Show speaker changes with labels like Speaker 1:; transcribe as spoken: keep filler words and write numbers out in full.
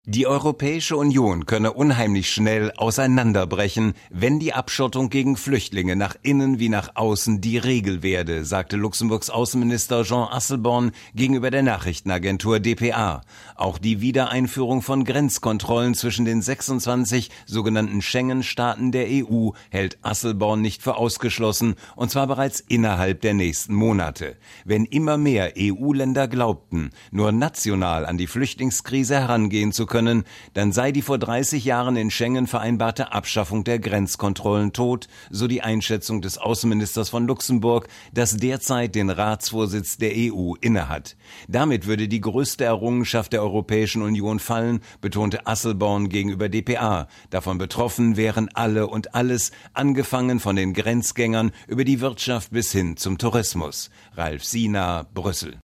Speaker 1: Die Europäische Union könne unheimlich schnell auseinanderbrechen, wenn die Abschottung gegen Flüchtlinge nach innen wie nach außen die Regel werde, sagte Luxemburgs Außenminister Jean Asselborn gegenüber der Nachrichtenagentur D P A. Auch die Wiedereinführung von Grenzkontrollen zwischen den sechsundzwanzig sogenannten Schengen-Staaten der E U hält Asselborn nicht für ausgeschlossen, und zwar bereits innerhalb der nächsten Monate. Wenn immer mehr E U-Länder glaubten, nur national an die Flüchtlingskrise herangehen zu können, dann sei die vor dreißig Jahren in Schengen vereinbarte Abschaffung der Grenzkontrollen tot, so die Einschätzung des Außenministers von Luxemburg, das derzeit den Ratsvorsitz der E U innehat. Damit würde die größte Errungenschaft der Europäischen Union fallen, betonte Asselborn gegenüber D P A. Davon betroffen wären alle und alles, angefangen von den Grenzgängern über die Wirtschaft bis hin zum Tourismus. Ralf Siener, Brüssel.